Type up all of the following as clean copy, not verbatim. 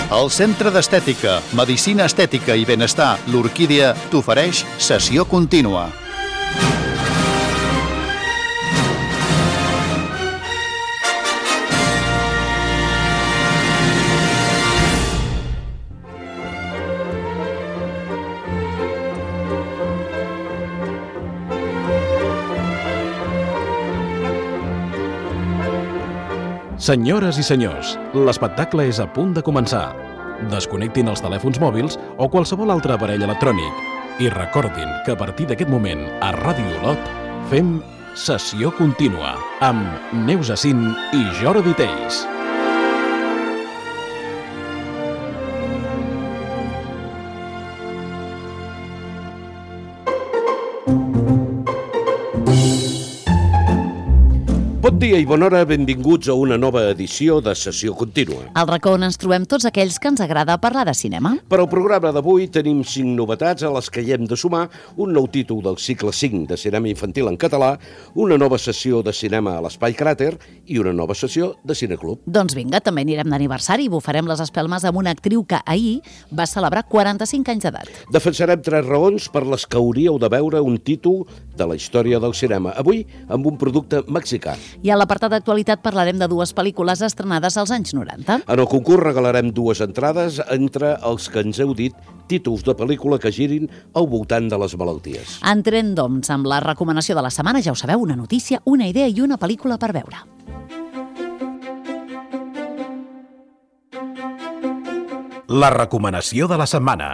El Centre d'Estètica, Medicina Estètica i Benestar, l'Orquídea, t'ofereix Sessió Contínua. Senyores i senyors, l'espectacle és a punt de començar. Desconnectin els telèfons mòbils o qualsevol altre aparell electrònic i recordin que a partir d'aquest moment a Ràdio Olot fem Sessió Contínua amb Neus Acín i Jordi Teis. Bon dia i bona hora, benvinguts a una nova edició de Sessió Contínua. Al racó on ens trobem tots aquells que ens agrada parlar de cinema. Per al programa d'avui tenim 5 novetats a les que hi hem de sumar un nou títol del cicle 5 de cinema infantil en català, una nova sessió de cinema a l'Espai Cràter i una nova sessió de Cineclub. Doncs vinga, també anirem d'aniversari i bufarem les espelmes amb una actriu que ahir va celebrar 45 anys d'edat. Defensarem 3 raons per les que hauríeu de veure un títol de la història del cinema, avui amb un producte mexicà. I a l'apartat d'actualitat parlarem de 2 pel·lícules estrenades als anys 90. En el concurs regalarem 2 entrades entre els que ens heu dit títols de pel·lícula que girin al voltant de les malalties. Entrem, doncs, amb la recomanació de la setmana. Ja ho sabeu, una notícia, una idea i una pel·lícula per veure. La recomanació de la setmana.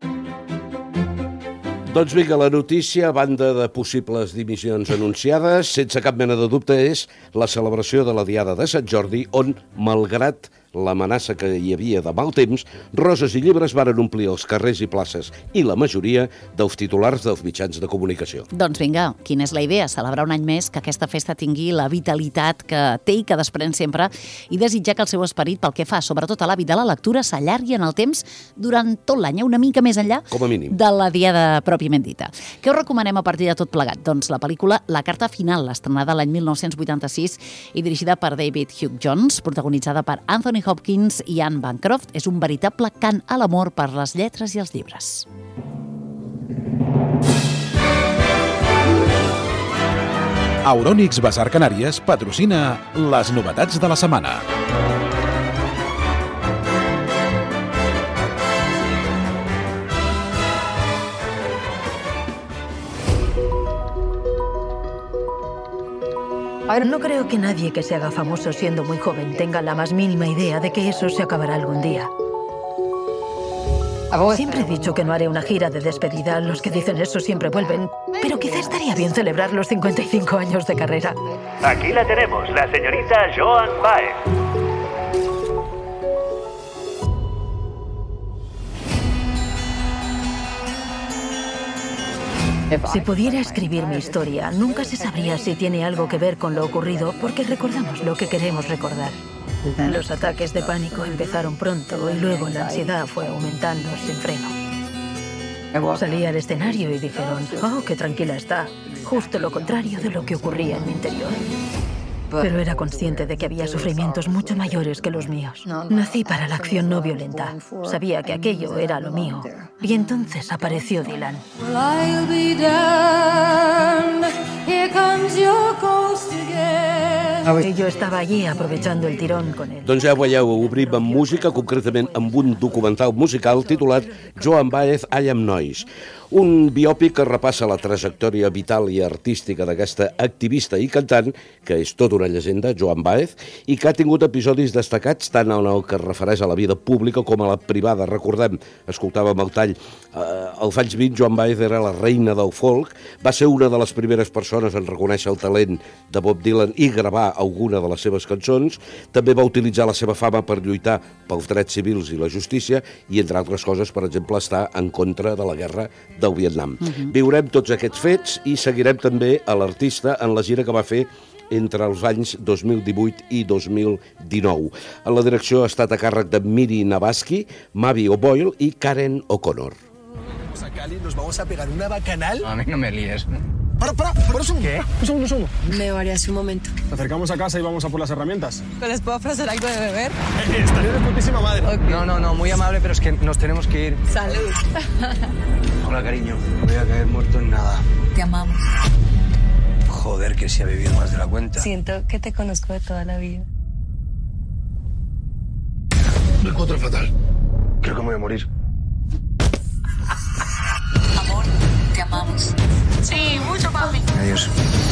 Doncs vinga, la notícia, a banda de possibles dimissions anunciades, sense cap mena de dubte és la celebració de la Diada de Sant Jordi, on, malgrat l'amenaça que hi havia de mal temps, roses i llibres varen omplir els carrers i places i la majoria dels titulars dels mitjans de comunicació. Doncs vinga, quina és la idea? Celebrar un any més, que aquesta festa tingui la vitalitat que té i que desprèn sempre i desitjar que el seu esperit, pel que fa sobretot a l'hàbit de la lectura, s'allargui en el temps durant tot l'any, una mica més enllà com a mínim de la Diada pròpiament dita. Què us recomanem a partir de tot plegat? Doncs la pel·lícula La carta final, estrenada l'any 1986 i dirigida per David Hugh Jones, protagonitzada per Anthony Hopkins i Anne Bancroft, és un veritable cant a l'amor per les lletres i els llibres. Eurònix Basar Canàries patrocina les novetats de la setmana. No creo que nadie que se haga famoso siendo muy joven tenga la más mínima idea de que eso se acabará algún día. Siempre he dicho que no haré una gira de despedida. Los que dicen eso siempre vuelven. Pero quizá estaría bien celebrar los 55 años de carrera. Aquí la tenemos, la señorita Joan Baez. Si pudiera escribir mi historia, nunca se sabría si tiene algo que ver con lo ocurrido, porque recordamos lo que queremos recordar. Los ataques de pánico empezaron pronto y luego la ansiedad fue aumentando sin freno. Salí al escenario y dijeron, oh, qué tranquila está. Justo lo contrario de lo que ocurría en mi interior. Pero era consciente de que había sufrimientos mucho mayores que los míos. Nací para la acción no violenta. Sabía que aquello era lo mío. Y entonces apareció Dylan. Y yo estava allí aprovechando el tirón con él. Doncs ja veieu, obrim amb música, concretament amb un documental musical titulat Joan Baez, I Am Noise. Un biòpic que repassa la trajectòria vital i artística d'aquesta activista i cantant, que és tota una llegenda, Joan Baez, i que ha tingut episodis destacats tant en el que es refereix a la vida pública com a la privada. Recordem, escoltàvem el tall, als anys 20 Joan Baez era la reina del folk, va ser una de les primeres persones en reconèixer el talent de Bob Dylan i gravar alguna de les seves cançons. També va utilitzar la seva fama per lluitar pels drets civils i la justícia i, entre altres coses, per exemple, estar en contra de la guerra del Vietnam. Viurem tots aquests fets i seguirem també a l'artista en la gira que va fer entre els anys 2018 i 2019. En la direcció ha estat a càrrec de Miri Navaski, Mavi O'Boyle i Karen O'Connor. A Cali nos vamos a pegar una bacanal. A mí no me líes. Para, por un segundo. ¿Qué? Un segundo. Me varié hace un momento. Nos acercamos a casa y vamos a por las herramientas. ¿Les puedo ofrecer algo de beber? Estaría de putísima madre. Okay. No, muy amable, pero es que nos tenemos que ir. Salud. Hola, cariño. No voy a caer muerto en nada. Te amamos. Joder, que se ha vivido más de la cuenta. Siento que te conozco de toda la vida. Me encuentro fatal. Creo que me voy a morir. Amor, te amamos. Sí, mucho, papi. Adiós.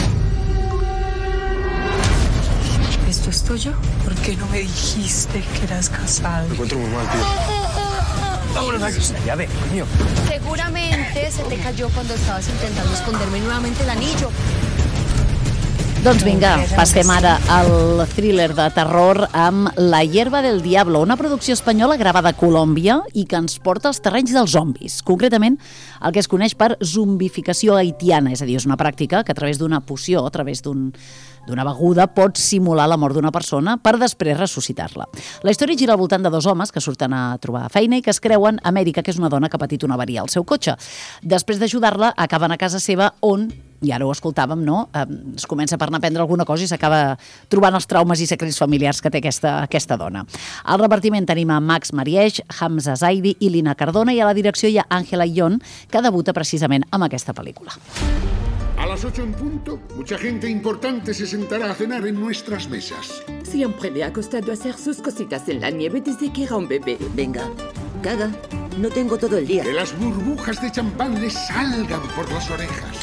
¿Esto es tuyo? ¿Por qué no me dijiste que eras casado? Me encuentro muy mal, tío. Vámonos aquí. La llave, coño. Seguramente se te cayó cuando estabas intentando esconderme nuevamente el anillo. Doncs vinga, passem ara al thriller de terror amb La hierba del diablo, una producció espanyola gravada a Colòmbia i que ens porta als terrenys dels zombis. Concretament, el que es coneix per zombificació haitiana, és a dir, és una pràctica que a través d'una poció, a través d'una beguda, pot simular la mort d'una persona per després ressuscitar-la. La història gira al voltant de dos homes que surten a trobar feina i que es creuen Amèrica, que és una dona que ha patit una avaria al seu cotxe. Després d'ajudar-la, acaben a casa seva on, i ara ho escoltàvem, no? Es comença per anar a prendre alguna cosa i s'acaba trobant els traumes i secrets familiars que té aquesta dona. Al repartiment tenim a Max Marieix, Hamza Zaidi i Lina Cardona, i a la direcció hi ha Ángela Illón, que debuta precisament amb aquesta pel·lícula. A las 8 en punto, mucha gente importante se sentará a cenar en nuestras mesas. Siempre me ha costado hacer sus cositas en la nieve desde que era un bebé. Venga, caga. No tengo todo el día. Que las burbujas de champán les salgan por las orejas.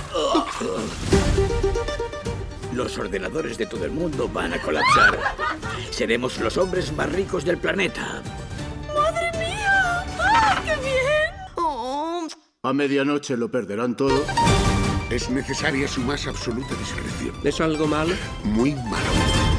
Los ordenadores de todo el mundo van a colapsar. Seremos los hombres más ricos del planeta. ¡Madre mía! ¡Ah, qué bien! Oh. A medianoche lo perderán todo. Es necesaria su más absoluta discreción. ¿Es algo malo? Muy malo.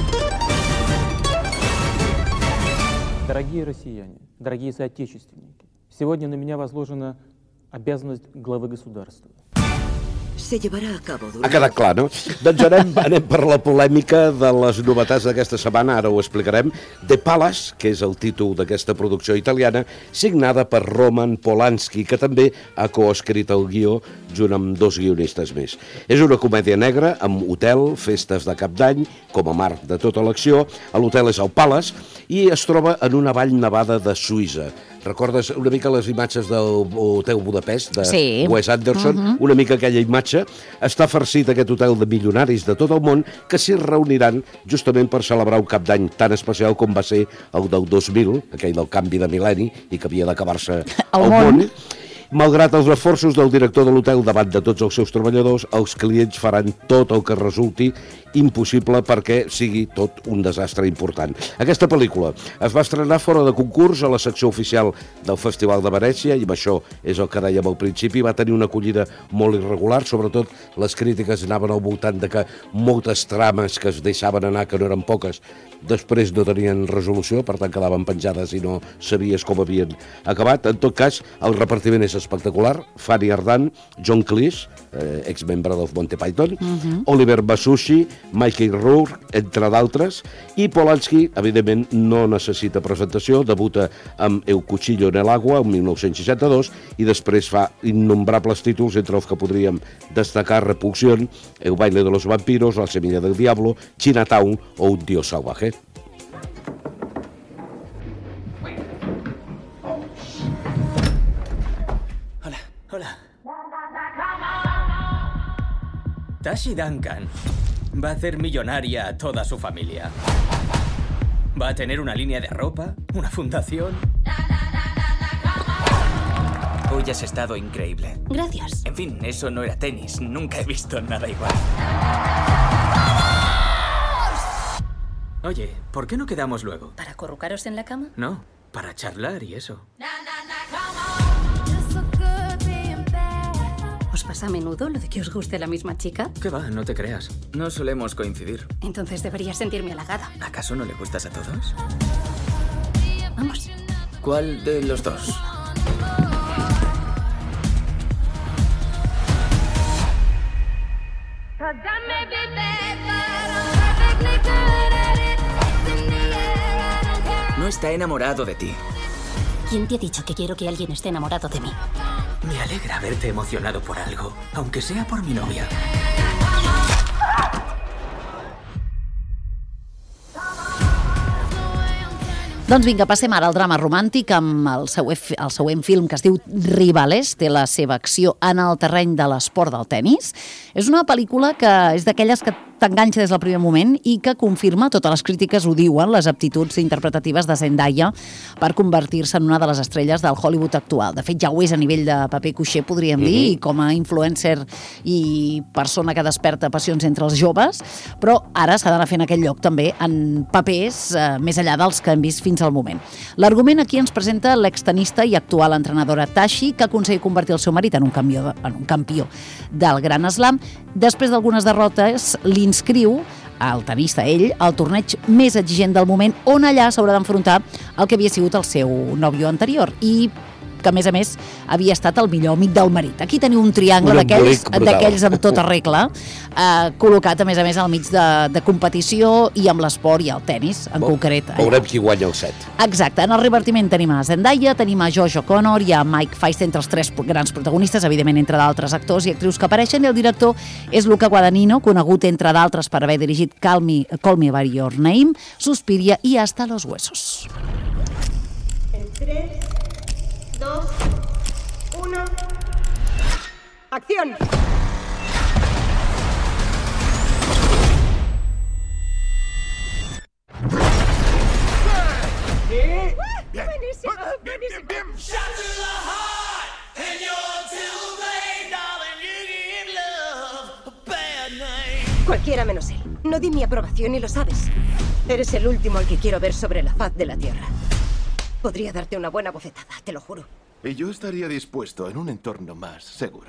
Дорогие россияне, дорогие соотечественники, сегодня на меня возложена обязанность главы государства. Se llevarà a cabo Ha quedat clar, no? Doncs anem per la polèmica de les novetats d'aquesta setmana, ara ho explicarem. The Palace, que és el títol d'aquesta producció italiana, signada per Roman Polanski, que també ha coescrit el guió junt amb dos guionistes més. És una comèdia negra amb hotel, festes de cap d'any, com a marc de tota l'acció. L'hotel és el Palace i es troba en una vall nevada de Suïssa. Recordes una mica les imatges del Hotel Budapest de Wes Anderson? Una mica aquella imatge. Està farcit aquest hotel de milionaris de tot el món que s'hi reuniran justament per celebrar un cap d'any tan especial com va ser el del 2000, aquell del canvi de mil·lenni i que havia d'acabar-se el món. Malgrat els esforços del director de l'hotel davant de tots els seus treballadors, els clients faran tot el que resulti impossible perquè sigui tot un desastre important. Aquesta pel·lícula es va estrenar fora de concurs a la secció oficial del Festival de Venècia i amb això és el que dèiem al principi, va tenir una acollida molt irregular, sobretot les crítiques anaven al voltant de que moltes trames que es deixaven anar, que no eren poques, després no tenien resolució, per tant quedaven penjades i no sabies com havien acabat. En tot cas, el repartiment és espectacular. Fanny Ardant, John Cleese, exmembre dels Monty Python, Oliver Masucci, Mickey Rourke, entre d'altres, i Polanski, evidentment, no necessita presentació, debuta amb El cuchillo en el agua, en 1962, i després fa innombrables títols, entre els que podríem destacar Repulsión, El baile de los vampiros, La semilla del diablo, Chinatown o Un dios salvaje. Hola. Tashi Duncan va a hacer millonaria a toda su familia. Va a tener una línea de ropa, una fundación. Hoy has estado increíble. Gracias. En fin, eso no era tenis. Nunca he visto nada igual. Oye, ¿por qué no quedamos luego? ¿Para acurrucaros en la cama? No, para charlar y eso. ¿Os pasa a menudo lo de que os guste la misma chica? ¿Qué va? No te creas. No solemos coincidir. Entonces debería sentirme halagada. ¿Acaso no le gustas a todos? Vamos. ¿Cuál de los dos? No está enamorado de ti. ¿Quién te ha dicho que quiero que alguien esté enamorado de mí? Me alegra verte emocionado por algo, aunque sea por mi novia. Doncs vinga, passem ara al drama romàntic amb el següent film que es diu Rivales, té la seva acció en el terreny de l'esport del tennis. És una pel·lícula que és d'aquelles que t'enganxa des del primer moment i que confirma, totes les crítiques ho diuen, les aptituds interpretatives de Zendaya per convertir-se en una de les estrelles del Hollywood actual. De fet, ja ho és a nivell de paper cuixer, podríem dir, i com a influencer i persona que desperta passions entre els joves, però ara s'ha d'anar fent aquell lloc també en papers més enllà dels que hem vist fins al moment. L'argument aquí ens presenta l'extenista i actual entrenadora Tashi, que aconsegueix convertir el seu marit en un campió del Gran Slam. Després d'algunes derrotes, l'inscriu, el tenista ell, al torneig més exigent del moment, on allà s'haurà d'enfrontar el que havia sigut el seu nòvio anterior i que, a més, havia estat el millor amic del marit. Aquí teniu un triangle d'aquells amb tota regla, col·locat, a més, al mig de competició i amb l'esport i el tennis, en concret. Veurem qui guanya el set. Exacte. En el repartiment tenim a Zendaya, tenim a Josh O'Connor i a Mike Feist entre els tres grans protagonistes, evidentment entre d'altres actors i actrius que apareixen, i el director és Luca Guadagnino, conegut entre d'altres per haver dirigit Call Me By Your Name, Suspiria i Hasta los Huesos. En 3, 2, 1... ¡Acción! ¡Buenísimo! ¡Buenísimo! Cualquiera menos él. No di mi aprobación y lo sabes. Eres el último al que quiero ver sobre la faz de la Tierra. Podría darte una buena bofetada, te lo juro. Y yo estaría dispuesto en un entorno más seguro.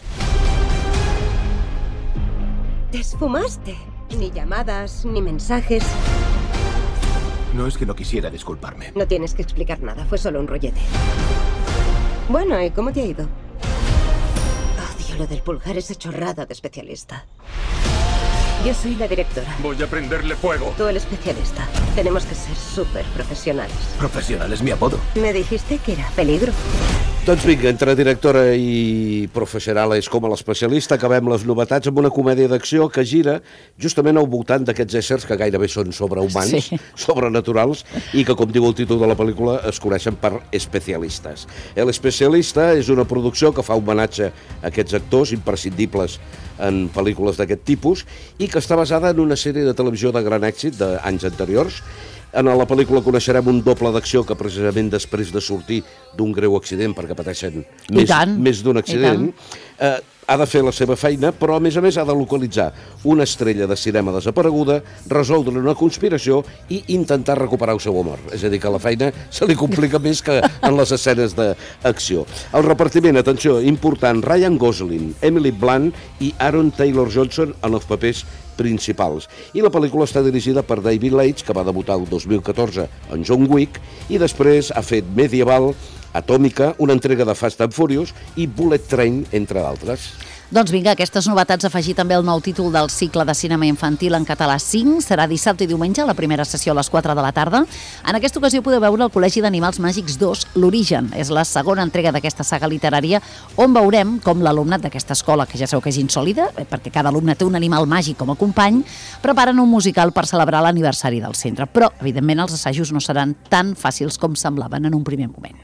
Te esfumaste. Ni llamadas, ni mensajes. No es que no quisiera disculparme. No tienes que explicar nada, fue solo un rollete. Bueno, ¿y cómo te ha ido? Odio lo del pulgar, esa chorrada de especialista. Yo soy la directora. Voy a prenderle fuego. Tú el especialista. Tenemos que ser súper professionals. Professional és mi apodo. Me dijiste que era peligro. Doncs vinga, entre directora i professional és com a l'especialista, acabem les novetats amb una comèdia d'acció que gira justament al voltant d'aquests éssers que gairebé són sobrehumans, sobrenaturals, i que, com diu el títol de la pel·lícula, es coneixen per especialistes. El Especialista és una producció que fa homenatge a aquests actors imprescindibles en pel·lícules d'aquest tipus i que està basada en una sèrie de televisió de gran èxit d'anys anteriors. En la pel·lícula coneixerem un doble d'acció que precisament després de sortir d'un greu accident, perquè pateixen més d'un accident, ha de fer la seva feina, però a més ha de localitzar una estrella de cinema desapareguda, resoldre una conspiració i intentar recuperar el seu amor. És a dir, que la feina se li complica més que en les escenes d'acció. El repartiment, atenció, important, Ryan Gosling, Emily Blunt i Aaron Taylor-Johnson en els papers principals. I la pel·lícula està dirigida per David Leitch, que va debutar el 2014 en John Wick, i després ha fet Medieval, Atòmica, una entrega de Fast and Furious i Bullet Train, entre d'altres. Doncs vinga, aquestes novetats, afegir també el nou títol del cicle de cinema infantil en català 5, serà dissabte i diumenge, la primera sessió a les 4 de la tarda. En aquesta ocasió podeu veure el Col·legi d'Animals Màgics 2, l'Origen. És la segona entrega d'aquesta saga literària, on veurem com l'alumnat d'aquesta escola, que ja sabeu que és insòlida, perquè cada alumne té un animal màgic com a company, preparen un musical per celebrar l'aniversari del centre. Però, evidentment, els assajos no seran tan fàcils com semblaven en un primer moment.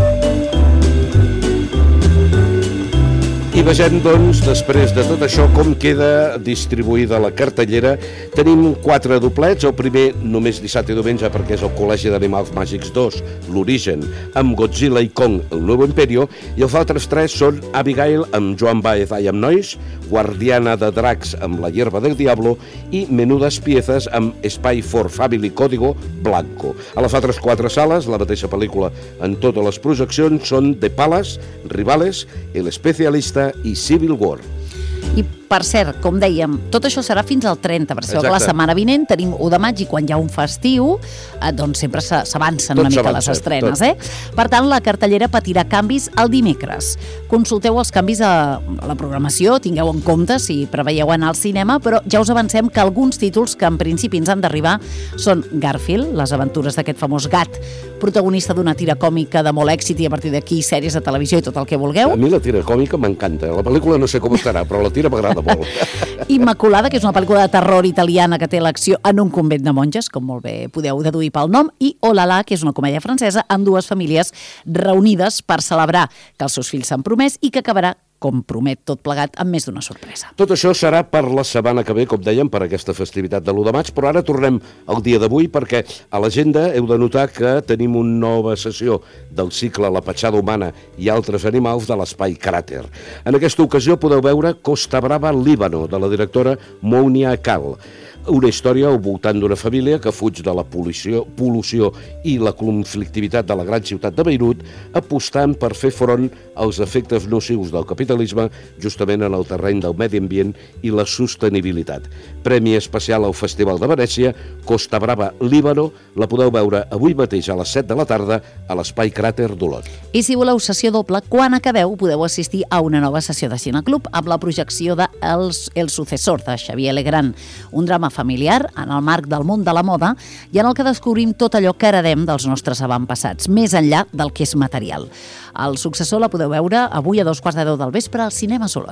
I vegem, doncs, després de tot això, com queda distribuïda la cartellera. Tenim 4 doblets, el primer només dissabte i diumenge perquè és el Col·legi d'Animals Màgics 2, l'Origen, amb Godzilla i Kong, el Nuevo Imperio, i els altres 3 són Abigail amb Joan Baez, I Am Noise, Guardiana de Dracs amb La Hierba del Diablo i Menudas Piezas amb Spy for Family Código Blanco. A les altres 4 sales, la mateixa pel·lícula en totes les projeccions són The Palace, Rivales, El Especialista i Civil War. I Per cert, com dèiem, tot això serà fins al 30, perquè sabeu que la setmana vinent tenim 1 de maig i quan hi ha un festiu, doncs sempre s'avancen una mica les estrenes. Per tant, la cartellera patirà canvis el dimecres. Consulteu els canvis a la programació, tingueu en compte si preveieu anar al cinema, però ja us avancem que alguns títols que en principi ens han d'arribar són Garfield, les aventures d'aquest famós gat, protagonista d'una tira còmica de molt èxit i a partir d'aquí sèries de televisió i tot el que vulgueu. A mi la tira còmica m'encanta. La pel·lícula no sé com estarà, però la tira m'agrada molt. Immaculada, que és una pel·lícula de terror italiana que té l'acció en un convent de monges, com molt bé podeu deduir pel nom, i Oh la la, que és una comèdia francesa amb 2 famílies reunides per celebrar que els seus fills s'han promès i que acabarà, com promet tot plegat, amb més d'una sorpresa. Tot això serà per la setmana que ve, com dèiem, per aquesta festivitat de l'1 de maig, però ara tornem al dia d'avui perquè a l'agenda heu de notar que tenim una nova sessió del cicle La petjada humana i altres animals de l'espai Cràter. En aquesta ocasió podeu veure Costa Brava, Líbano, de la directora Mounia Kal. Una història al voltant d'una família que fuig de la pol·lució i la conflictivitat de la gran ciutat de Beirut, apostant per fer front als efectes nocius del capitalisme justament en el terreny del medi ambient i la sostenibilitat. Premi especial al Festival de Venècia, Costa Brava, Líbano, la podeu veure avui mateix a les 7 de la tarda a l'Espai Cràter d'Olot. I si voleu sessió doble, quan acabeu podeu assistir a una nova sessió de Cineclub amb la projecció de El sucessor, de Xavier Legrand, un drama familiar en el marc del món de la moda i en el que descobrim tot allò que heredem dels nostres avantpassats, més enllà del que és material. El successor la podeu veure avui a 2:15 del vespre al Cinema Solot.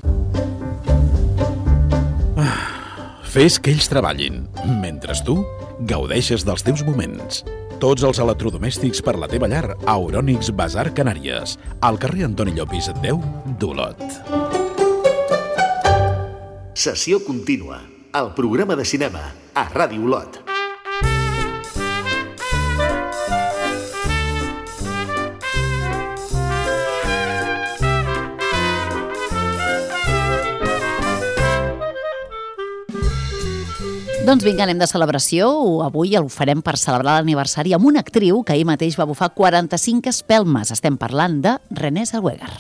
Fes que ells treballin, mentre tu gaudeixes dels teus moments. Tots els electrodomèstics per la teva llar a Eurònics Basar Canàries, al carrer Antoni Llopis 10 d'Olot. Sessió contínua. El programa de cinema a Ràdio Olot. Doncs vinga, anem de celebració. Avui ho farem per celebrar l'aniversari amb una actriu que ahir mateix va bufar 45 espelmes. Estem parlant de Renée Zellweger.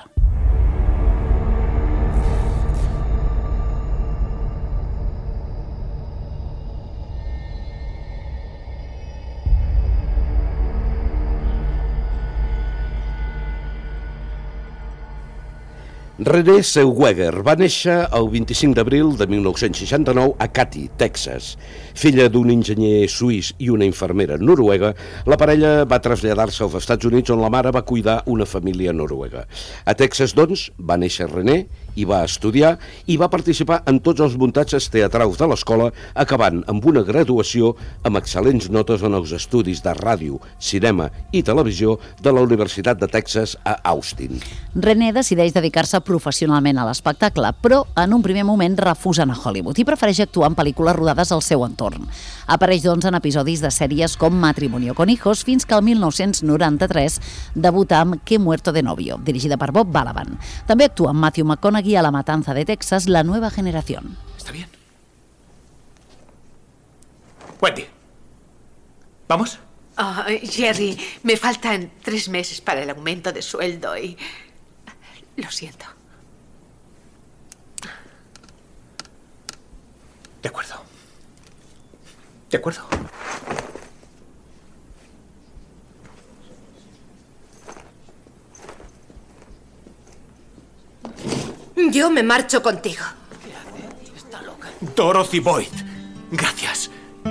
Renée Zellweger va néixer el 25 d'abril de 1969 a Katy, Texas. Filla d'un enginyer suís i una infermera noruega, la parella va traslladar-se als Estats Units on la mare va cuidar una família noruega. A Texas, doncs, va néixer Renée i va estudiar i va participar en tots els muntatges teatrals de l'escola, acabant amb una graduació amb excel·lents notes en els estudis de ràdio, cinema i televisió de la Universitat de Texas a Austin. Renée decideix dedicar-se professionalment a l'espectacle, però en un primer moment refusa anar a Hollywood i prefereix actuar en pel·lícules rodades al seu entorn. Apareix, doncs, en episodis de sèries com Matrimonio con hijos, fins que el 1993 debuta amb Qué muerto de novio, dirigida per Bob Balaban. També actua amb Matthew McConaughey a La matanza de Texas, La nueva generación. ¿Está bien? Wendy, ¿vamos? Oh, Jerry, me faltan 3 meses para el aumento de sueldo y... Lo siento. De acuerdo. De acuerdo. Yo me marcho contigo. ¿Qué hace? Está loca. Dorothy Boyd. Gracias.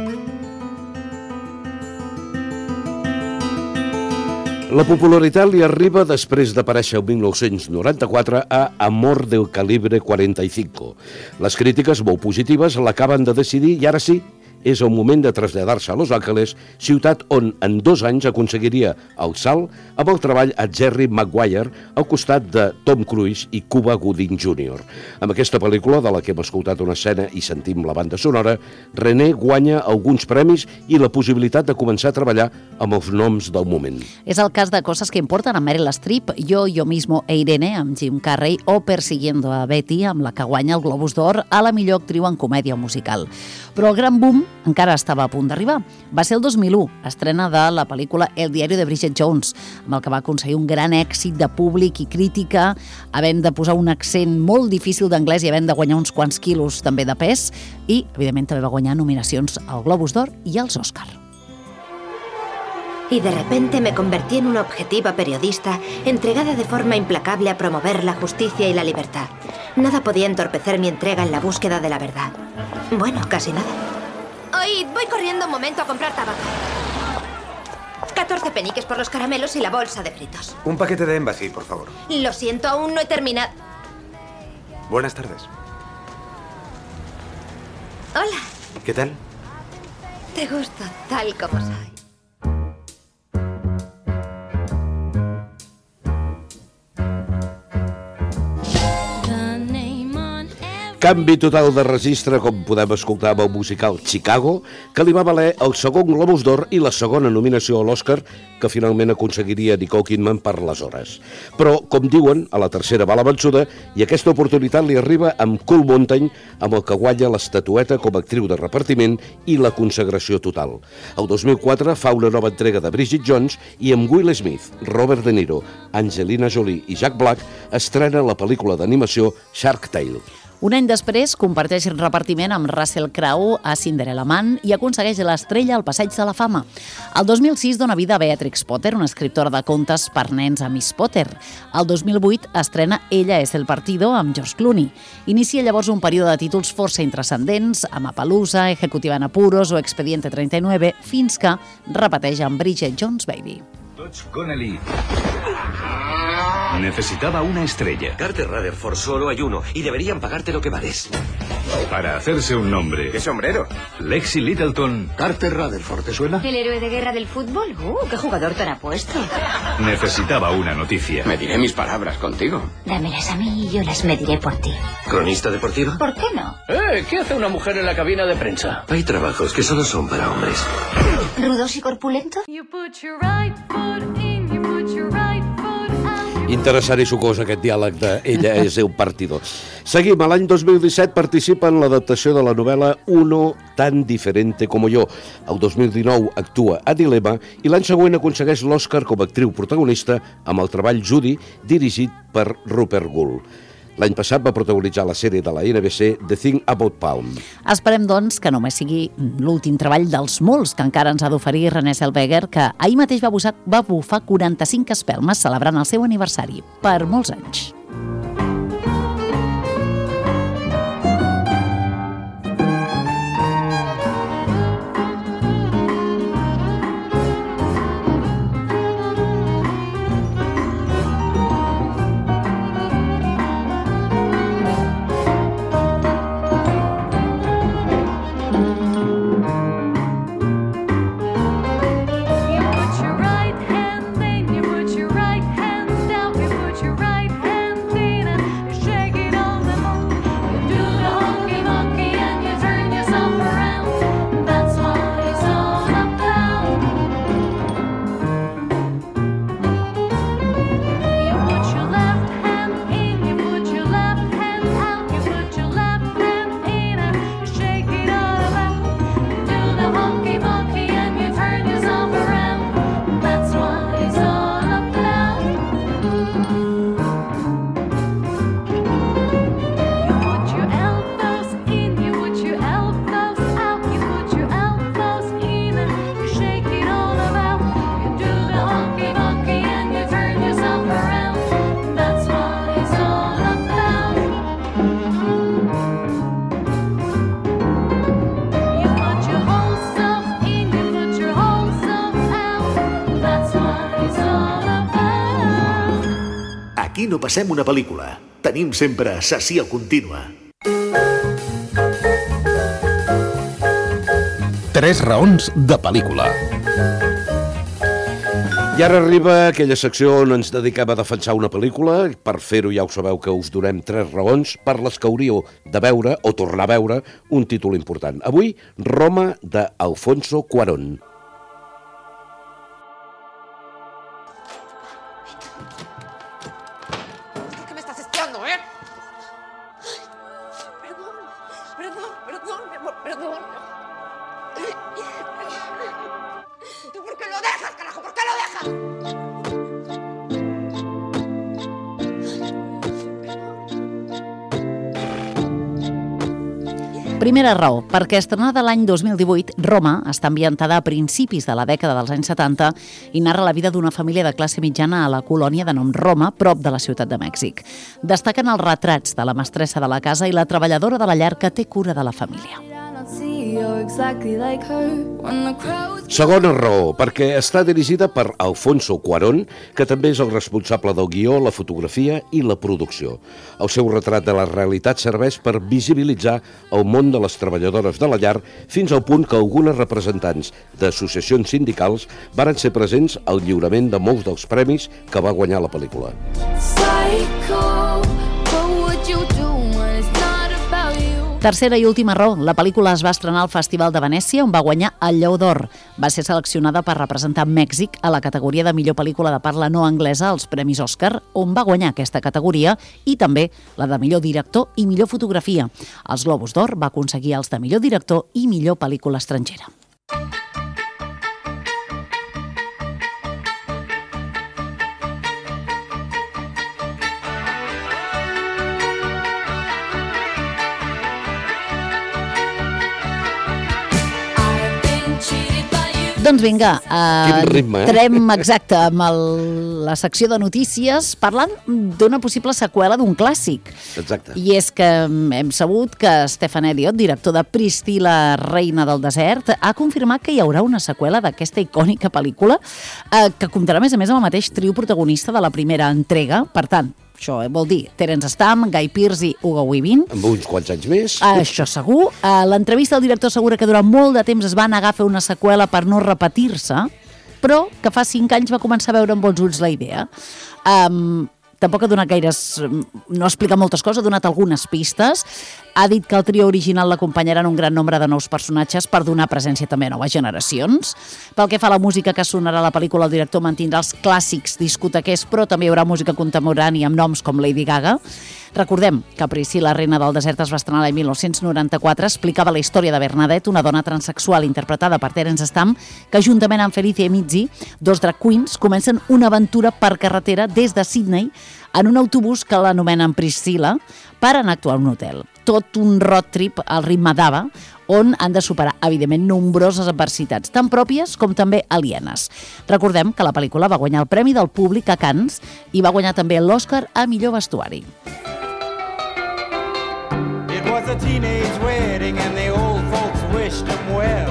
La popularitat li arriba després d'aparèixer el 1994 a Amor del calibre 45. Les crítiques molt positives l'acaben de decidir i ara sí, és el moment de traslladar-se a Los Angeles, ciutat on en 2 anys aconseguiria el salt amb el treball a Jerry Maguire al costat de Tom Cruise i Cuba Gooding Jr. Amb aquesta pel·lícula, de la que hem escoltat una escena i sentim la banda sonora, Renée guanya alguns premis i la possibilitat de començar a treballar amb els noms del moment. És el cas de Coses que importen amb Meryl Streep, Yo mismo e Irene amb Jim Carrey o Persiguiendo a Betty, amb la que guanya el Globus d'Or a la millor actriu en comèdia musical. Però el gran boom encara estava a punt d'arribar. Va ser el 2001, estrena de la pel·lícula El diari de Bridget Jones, amb el que va aconseguir un gran èxit de públic i crítica, havent de posar un accent molt difícil d'anglès i havent de guanyar uns quants quilos també de pes, i, evidentment, també va guanyar nominacions al Globus d'Or i als Òscar. Y de repente me convertí en una objetiva periodista entregada de forma implacable a promover la justicia y la libertad. Nada podía entorpecer mi entrega en la búsqueda de la verdad. Bueno, casi nada. Oíd, voy corriendo un momento a comprar tabaco. 14 peniques por los caramelos y la bolsa de fritos. Un paquete de Embassy, por favor. Lo siento, aún no he terminado. Buenas tardes. Hola. ¿Qué tal? Te gusto tal como soy. Canvi total de registre, com podem escoltar amb el musical Chicago, que li va valer el segon Globus d'Or i la segona nominació a l'Oscar que finalment aconseguiria Nicole Kidman per les hores. Però, com diuen, a la tercera va la vençuda i aquesta oportunitat li arriba amb Cool Mountain, amb el que guanya l'estatueta com a actriu de repartiment i la consagració total. El 2004 fa una nova entrega de Bridget Jones i amb Will Smith, Robert De Niro, Angelina Jolie i Jack Black estrena la pel·lícula d'animació Shark Tale. Un any després, comparteix repartiment amb Russell Crowe a Cinderella Man i aconsegueix l'estrella al Passeig de la Fama. El 2006 dona vida a Beatrix Potter, una escriptora de contes per nens a Miss Potter. El 2008 estrena Ella es el partido amb George Clooney. Inicia llavors un període de títols força intrascendents, amb Appaloosa, Ejecutiva en apuros o Expediente 39, fins que repeteix amb Bridget Jones' Baby. Dodge Connelly necesitaba una estrella. Carter Rutherford, solo hay uno, y deberían pagarte lo que vales. Para hacerse un nombre. ¿Qué sombrero? Lexi Littleton. Carter Rutherford, ¿te suena? ¿El héroe de guerra del fútbol? ¡Qué jugador tan apuesto! Necesitaba una noticia. Mediré mis palabras contigo. Dámelas a mí y yo las mediré por ti. ¿Cronista deportiva? ¿Por qué no? ¿Qué hace una mujer en la cabina de prensa? Hay trabajos que solo son para hombres. ¿Rudos y corpulentos? Interessant i sucós aquest diàleg de Ella es el partido. Seguim, a l'any 2017 participa en l'adaptació de la novel·la Uno tan diferente como yo. El 2019 actua a Dilema i l'any següent aconsegueix l'Oscar com a actriu protagonista amb el treball Judy, dirigit per Rupert Gould. L'any passat va protagonitzar la sèrie de la NBC The Thing About Palm. Esperem, doncs, que només sigui l'últim treball dels molts que encara ens ha d'oferir Renée Zellweger, que ahir mateix va bufar 45 espelmes celebrant el seu aniversari. Per molts anys. Aquí no passem una pel·lícula. Tenim sempre sessió contínua. 3 raons de pel·lícula. I ara arriba aquella secció on ens dediquem a defensar una pel·lícula. Per fer-ho ja ho sabeu que us donem 3 raons per les que hauríeu de veure o tornar a veure un títol important. Avui, Roma, d'Alfonso Cuarón. ¿Por qué lo dejas, carajo? ¿Por qué lo dejas? Primera raó, perquè estrenada l'any 2018, Roma està ambientada a principis de la dècada dels anys 70 i narra la vida d'una família de classe mitjana a la colònia de nom Roma, prop de la ciutat de Mèxic. Destaquen els retrats de la mestressa de la casa i la treballadora de la llar que té cura de la família. Segona raó, perquè està dirigida per Alfonso Cuarón, que també és el responsable del guió, la fotografia i la producció. El seu retrat de la realitat serveix per visibilitzar el món de les treballadores de la llar fins al punt que algunes representants d'associacions sindicals varen ser presents al lliurament de molts dels premis que va guanyar la pel·lícula. Tercera i última raó, la pel·lícula es va estrenar al Festival de Venècia, on va guanyar el Lleó d'Or. Va ser seleccionada per representar Mèxic a la categoria de millor pel·lícula de parla no anglesa als Premis Òscar, on va guanyar aquesta categoria, i també la de millor director i millor fotografia. Els Globus d'Or va aconseguir els de millor director i millor pel·lícula estrangera. Doncs vinga, entrem exacte amb la secció de notícies parlant d'una possible seqüela d'un clàssic. Exacte. I és que hem sabut que Stephen Elliott, director de Priscilla, reina del desert, ha confirmat que hi haurà una seqüela d'aquesta icònica pel·lícula que comptarà a més amb el mateix trio protagonista de la primera entrega. Per tant, això vol dir Terence Stamp, Guy Pearce i Hugo Weaving. Amb uns quants anys més. Això segur. L'entrevista del director assegura que durant molt de temps es va negar a fer una seqüela per no repetir-se, però que fa 5 anys va començar a veure amb bons ulls la idea. Tampoc ha donat gaires... no explica moltes coses, ha donat algunes pistes. Ha dit que el trio original l'acompanyaran un gran nombre de nous personatges per donar presència també a noves generacions. Pel que fa a la música que sonarà a la pel·lícula, el director mantindrà els clàssics discotequers, però també hi haurà música contemporània amb noms com Lady Gaga. Recordem que Priscilla, reina del desert, es va estrenar l'any 1994, explicava la història de Bernadette, una dona transsexual interpretada per Terence Stamp, que juntament amb Felicia Mizzi, dos drag queens, comencen una aventura per carretera des de Sydney en un autobús que l'anomenen Priscilla per anar a actuar a un hotel. Tot un road trip al ritme d'Ava, on han de superar, evidentment, nombroses adversitats, tan pròpies com també alienes. Recordem que la pel·lícula va guanyar el Premi del Públic a Cannes i va guanyar també l'Oscar a millor vestuari. It was a teenage wedding and the old folks wished them well.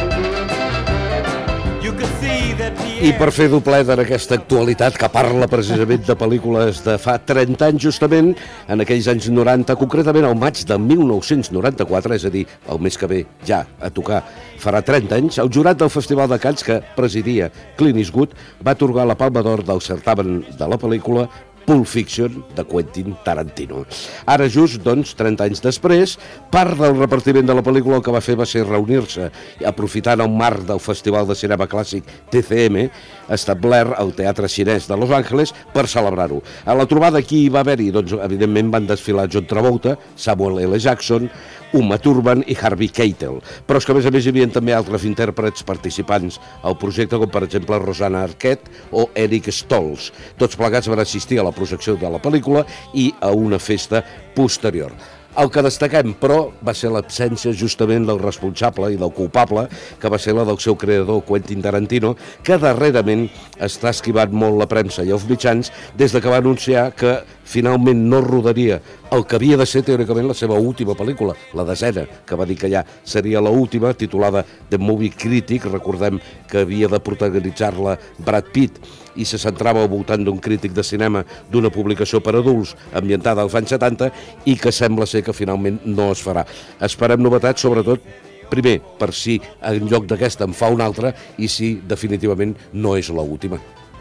I per fer doblet en aquesta actualitat que parla precisament de pel·lícules de fa 30 anys justament, en aquells anys 90, concretament al maig de 1994, és a dir, el mes que ve ja a tocar farà 30 anys, el jurat del Festival de Cannes que presidia Clint Eastwood va atorgar la Palma d'Or del certamen de la pel·lícula Pulp Fiction, de Quentin Tarantino. Ara just, doncs, 30 anys després, part del repartiment de la pel·lícula el que va fer va ser reunir-se, aprofitant el marc del Festival de Cinema Clàssic TCM, establert al Teatre Xinès de Los Angeles, per celebrar-ho. A la trobada qui hi va haver-hi? Doncs, evidentment, van desfilar John Travolta, Samuel L. Jackson, Uma Thurman i Harvey Keitel. Però és que, a més, hi havia també altres intèrprets participants al projecte, com per exemple Rosanna Arquette o Eric Stoltz. Tots plegats van assistir a la projecció de la pel·lícula i a una festa posterior. El que destaquem, però, va ser l'absència justament del responsable i del culpable, que va ser la del seu creador, Quentin Tarantino, que darrerament està esquivant molt la premsa i els mitjans des de que va anunciar que finalment no rodaria el que havia de ser teòricament la seva última pel·lícula, la 10ª, que va dir que ja seria la última, titulada The Movie Critic. Recordem que havia de protagonitzar-la Brad Pitt i se centrava al voltant d'un crític de cinema d'una publicació per adults ambientada als anys 70 i que sembla ser que finalment no es farà. Esperem novetats, sobretot, primer, per si en lloc d'aquesta en fa una altra i si definitivament no és l'última.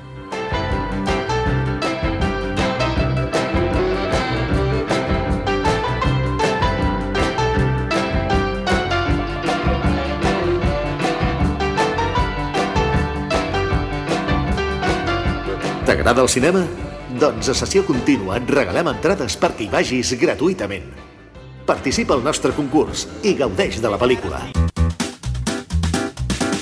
T'agrada el cinema? Doncs a Sessió Contínua et regalem entrades perquè hi vagis gratuïtament. Participa al nostre concurs i gaudeix de la pel·lícula.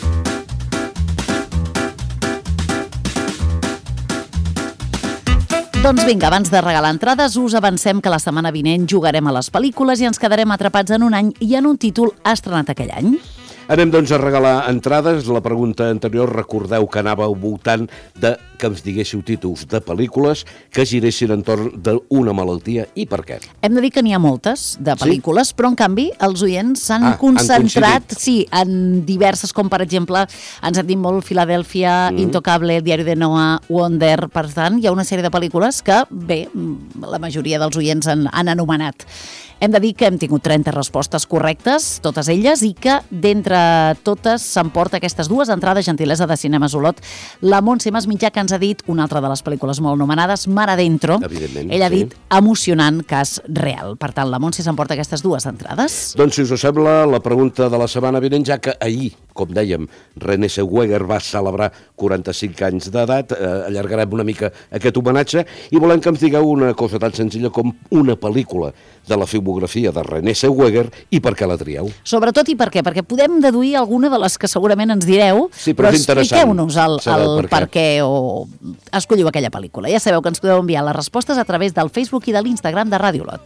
Doncs vinga, abans de regalar entrades, us avancem que la setmana vinent jugarem a les pel·lícules i ens quedarem atrapats en un any i en un títol estrenat aquell any. Anem, doncs, a regalar entrades. La pregunta anterior, recordeu que anava al voltant de que ens diguéssiu títols de pel·lícules que giressin entorn d'una malaltia i per què. Hem de dir que n'hi ha moltes de pel·lícules, sí? Però en canvi els oients s'han concentrat en diverses, com per exemple, ens hem dit molt Filadèlfia, Intocable, Diari de Noah, Wonder, per tant, hi ha una sèrie de pel·lícules que, bé, la majoria dels oients han anomenat. Hem de dir que hem tingut 30 respostes correctes, totes elles, i que d'entre totes s'emporta aquestes dues entrades, gentilesa de Cinemes Olot. La Montse Masmitjà, que ens ha dit una altra de les pel·lícules molt nomenades, Mar Adentro. Ella ha dit emocionant cas real. Per tant, la Montse s'emporta aquestes dues entrades. Doncs, si us sembla, la pregunta de la setmana vinent, ja que ahir, com dèiem, René Zellweger va celebrar 45 anys d'edat, allargarem una mica aquest homenatge i volem que ens digueu una cosa tan senzilla com una pel·lícula de la filmografia de René Zellweger i per què la trieu. Sobretot i per què? Perquè podem deduir alguna de les que segurament ens direu, sí, però expliqueu-nos el per què o escolliu aquella pel·lícula. Ja sabeu que ens podeu enviar les respostes a través del Facebook i de l'Instagram de Ràdio Olot.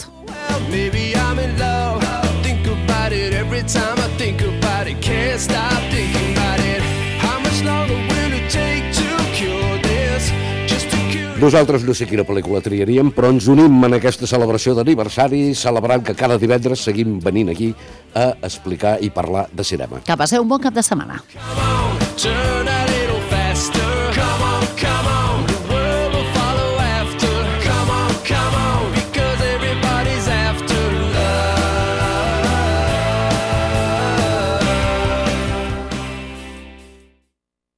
Nosaltres no sé quina pel·lícula triaríem, però ens unim en aquesta celebració d'aniversari, celebrant que cada divendres seguim venint aquí a explicar i parlar de cinema. Que passeu un bon cap de setmana.